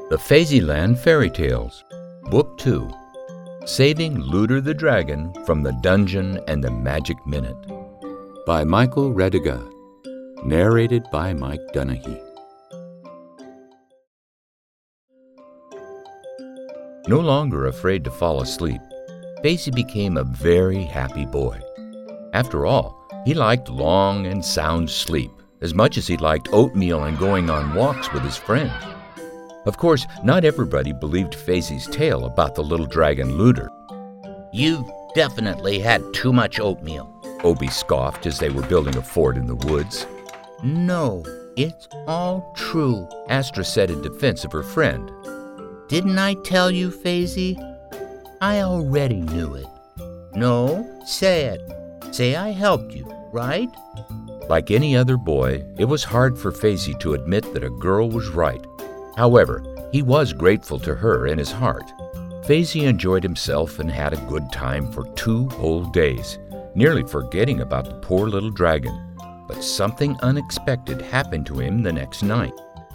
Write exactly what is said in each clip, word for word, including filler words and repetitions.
The Fazyland Fairy Tales, Book two, Saving Looter the Dragon from the Dungeon and the Magic Minute, by Michael Rediga, narrated by Mike Dunahee. No longer afraid to fall asleep, Fazy became a very happy boy. After all, he liked long and sound sleep as much as he liked oatmeal and going on walks with his friends. Of course, not everybody believed Fazy's tale about the little dragon Looter. "You've definitely had too much oatmeal," Obie scoffed as they were building a fort in the woods. "No, it's all true," Astra said in defense of her friend. "Didn't I tell you, Fazy? I already knew it. No, say it. Say I helped you, right?" Like any other boy, it was hard for Fazy to admit that a girl was right. However, he was grateful to her in his heart. Fazy enjoyed himself and had a good time for two whole days, nearly forgetting about the poor little dragon. But something unexpected happened to him the next night.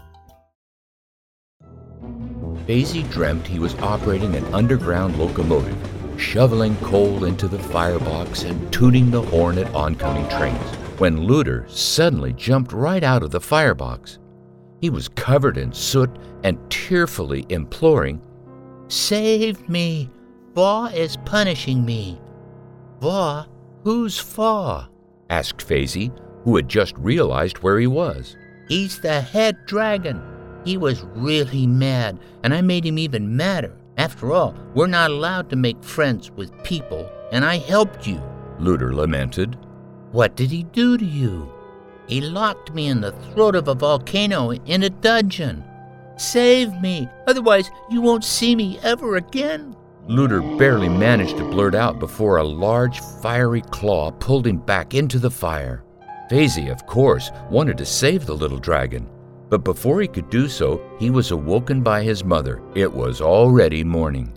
Fazy dreamt he was operating an underground locomotive, shoveling coal into the firebox and tooting the horn at oncoming trains, when Looter suddenly jumped right out of the firebox. He was covered in soot and tearfully imploring, "Save me! Faw is punishing me." "Faw? Who's Faw?" asked Fazy, who had just realized where he was. "He's the head dragon. He was really mad, and I made him even madder. After all, we're not allowed to make friends with people, and I helped you," Looter lamented. "What did he do to you?" "He locked me in the throat of a volcano in a dungeon. Save me, otherwise you won't see me ever again." Looter barely managed to blurt out before a large fiery claw pulled him back into the fire. Fazy, of course, wanted to save the little dragon, but before he could do so, he was awoken by his mother. It was already morning.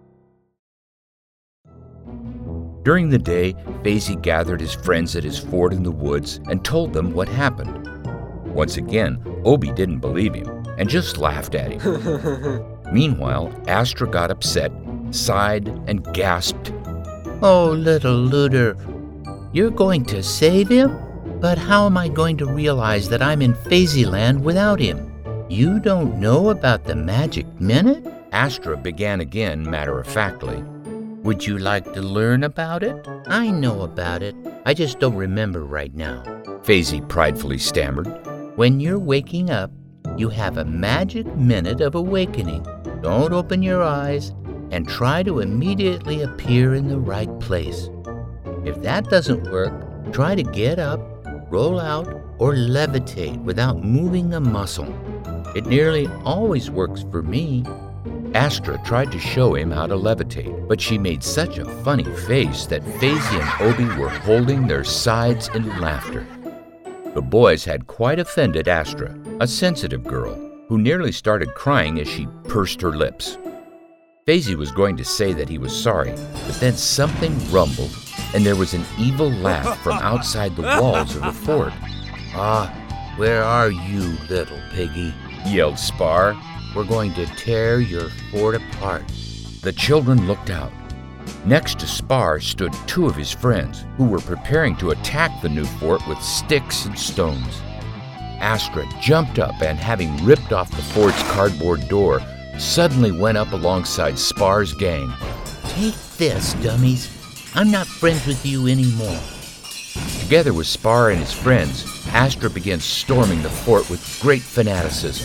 During the day, Fazy gathered his friends at his fort in the woods and told them what happened. Once again, Obie didn't believe him and just laughed at him. Meanwhile, Astra got upset, sighed, and gasped, "Oh, little Looter, you're going to save him? But how am I going to realize that I'm in Fazyland without him? You don't know about the Magic Minute?" Astra began again matter-of-factly. "Would you like to learn about it? I know about it. I just don't remember right now." Fazy pridefully stammered. "When you're waking up, you have a magic minute of awakening. Don't open your eyes and try to immediately appear in the right place. If that doesn't work, try to get up, roll out, or levitate without moving a muscle. It nearly always works for me." Astra tried to show him how to levitate, but she made such a funny face that Fazy and Obie were holding their sides in laughter. The boys had quite offended Astra, a sensitive girl, who nearly started crying as she pursed her lips. Fazy was going to say that he was sorry, but then something rumbled, and there was an evil laugh from outside the walls of the fort. "Ah, where are you, little piggy?" yelled Spar. "We're going to tear your fort apart." The children looked out. Next to Spar stood two of his friends, who were preparing to attack the new fort with sticks and stones. Astra jumped up and, having ripped off the fort's cardboard door, suddenly went up alongside Spar's gang. "Take this, dummies. I'm not friends with you anymore." Together with Spar and his friends, Astra began storming the fort with great fanaticism.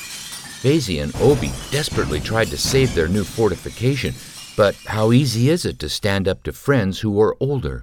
Fazy and Obie desperately tried to save their new fortification, but how easy is it to stand up to friends who are older?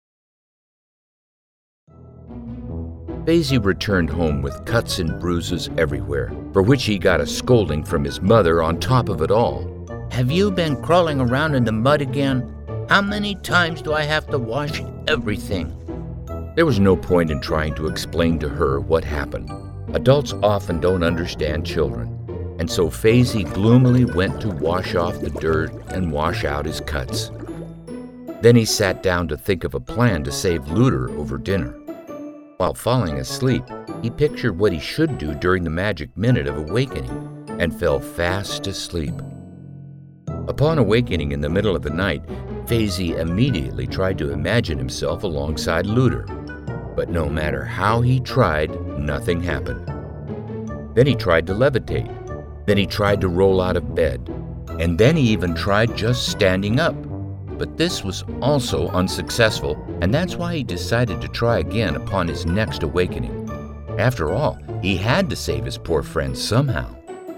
Fazy returned home with cuts and bruises everywhere, for which he got a scolding from his mother on top of it all. "Have you been crawling around in the mud again? How many times do I have to wash everything?" There was no point in trying to explain to her what happened. Adults often don't understand children, and so Fazy gloomily went to wash off the dirt and wash out his cuts. Then he sat down to think of a plan to save Looter over dinner. While falling asleep, he pictured what he should do during the magic minute of awakening, and fell fast asleep. Upon awakening in the middle of the night, Fayzie immediately tried to imagine himself alongside Looter. But no matter how he tried, nothing happened. Then he tried to levitate. Then he tried to roll out of bed. And then he even tried just standing up. But this was also unsuccessful, and that's why he decided to try again upon his next awakening. After all, he had to save his poor friend somehow.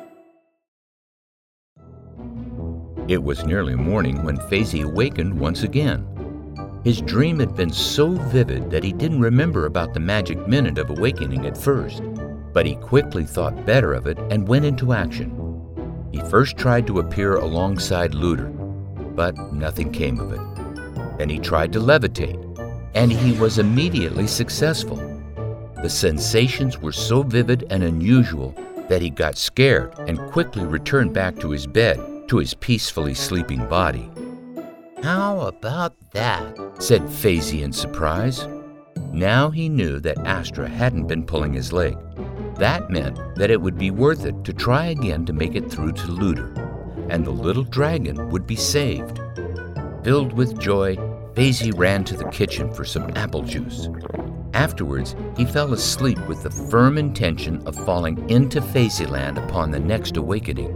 It was nearly morning when Fayzie awakened once again. His dream had been so vivid that he didn't remember about the magic minute of awakening at first, but he quickly thought better of it and went into action. He first tried to appear alongside Looter, but nothing came of it. Then he tried to levitate, and he was immediately successful. The sensations were so vivid and unusual that he got scared and quickly returned back to his bed, to his peacefully sleeping body. "How about that?" said Fayzie in surprise. Now he knew that Astra hadn't been pulling his leg. That meant that it would be worth it to try again to make it through to Looter, and the little dragon would be saved. Filled with joy, Fayzie ran to the kitchen for some apple juice. Afterwards, he fell asleep with the firm intention of falling into Faizieland upon the next awakening.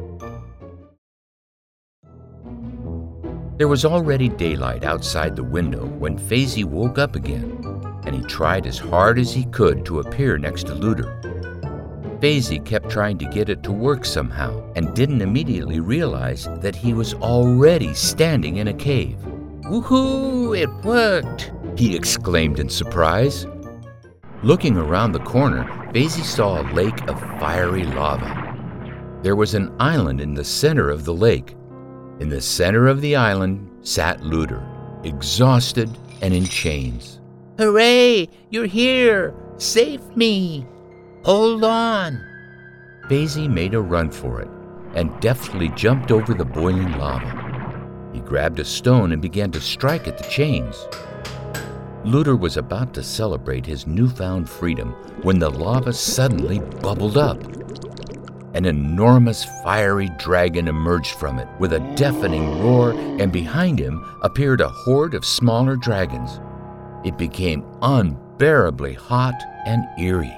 There was already daylight outside the window when Fayzie woke up again, and he tried as hard as he could to appear next to Looter. Fayzie kept trying to get it to work somehow and didn't immediately realize that he was already standing in a cave. "Woohoo! It worked!" he exclaimed in surprise. Looking around the corner, Fayzie saw a lake of fiery lava. There was an island in the center of the lake. In the center of the island sat Looter, exhausted and in chains. "Hooray! You're here! Save me! Hold on!" Fayzie made a run for it and deftly jumped over the boiling lava. He grabbed a stone and began to strike at the chains. Looter was about to celebrate his newfound freedom when the lava suddenly bubbled up. An enormous fiery dragon emerged from it with a deafening roar, and behind him appeared a horde of smaller dragons. It became unbearably hot and eerie.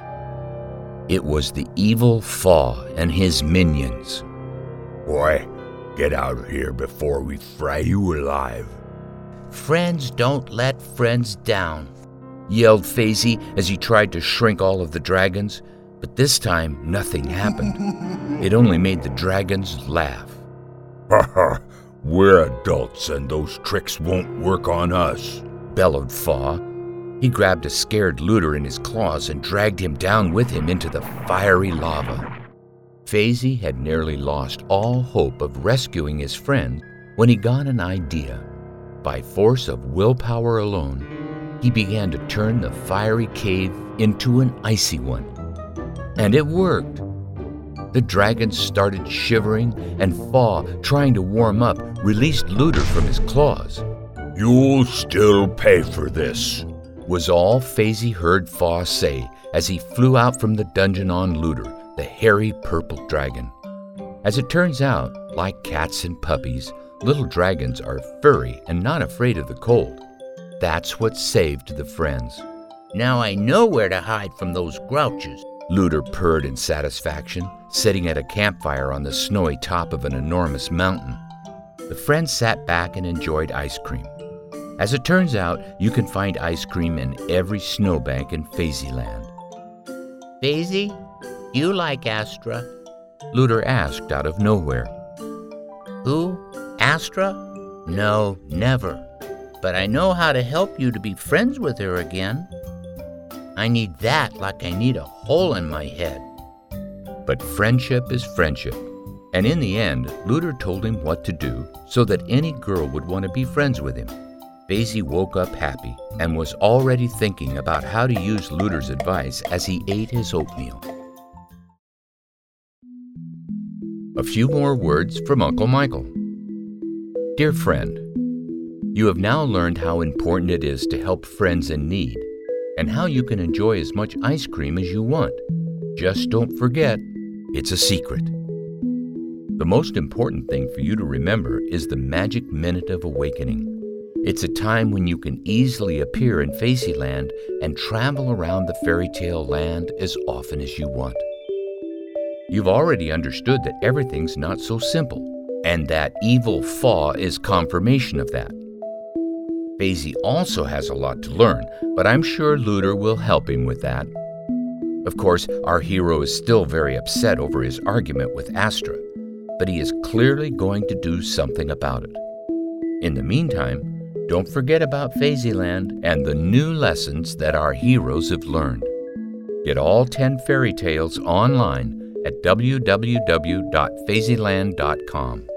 It was the evil Fa and his minions. "Boy, get out of here before we fry you alive." "Friends don't let friends down," yelled Fayzie as he tried to shrink all of the dragons. But this time, nothing happened. It only made the dragons laugh. "Ha ha, we're adults and those tricks won't work on us," bellowed Fa. He grabbed a scared Looter in his claws and dragged him down with him into the fiery lava. Fayzie had nearly lost all hope of rescuing his friend when he got an idea. By force of willpower alone, he began to turn the fiery cave into an icy one. And it worked. The dragons started shivering, and Fa, trying to warm up, released Looter from his claws. "You'll still pay for this," was all Fayzie heard Fa say as he flew out from the dungeon on Looter, the hairy purple dragon. As it turns out, like cats and puppies, little dragons are furry and not afraid of the cold. That's what saved the friends. "Now I know where to hide from those grouches," Looter purred in satisfaction, sitting at a campfire on the snowy top of an enormous mountain. The friends sat back and enjoyed ice cream. As it turns out, you can find ice cream in every snowbank in Faizieland. "Fayzie, you like Astra?" Looter asked out of nowhere. "Who? Astra? No, never. But I know how to help you to be friends with her again. I need that like I need a hole in my head." But friendship is friendship, and in the end, Looter told him what to do so that any girl would want to be friends with him. Fayzie woke up happy and was already thinking about how to use Looter's advice as he ate his oatmeal. A few more words from Uncle Michael. Dear friend, you have now learned how important it is to help friends in need, and how you can enjoy as much ice cream as you want. Just don't forget, it's a secret. The most important thing for you to remember is the magic minute of awakening. It's a time when you can easily appear in Fantasyland and travel around the fairy tale land as often as you want. You've already understood that everything's not so simple, and that evil Fa is confirmation of that. Fazy also has a lot to learn, but I'm sure Looter will help him with that. Of course, our hero is still very upset over his argument with Astra, but he is clearly going to do something about it. In the meantime, don't forget about Fantasyland and the new lessons that our heroes have learned. Get all ten fairy tales online at w w w dot fantasyland dot com.